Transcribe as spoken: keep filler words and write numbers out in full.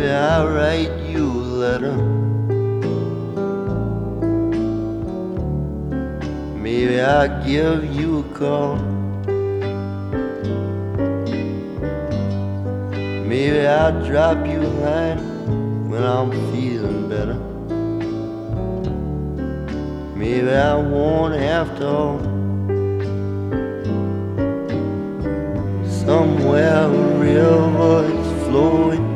Maybe I'll write you a letter. Maybe I'll give you a call. Maybe I'll drop you a line when I'm feeling better. Maybe I won't after all. Somewhere a river is flowing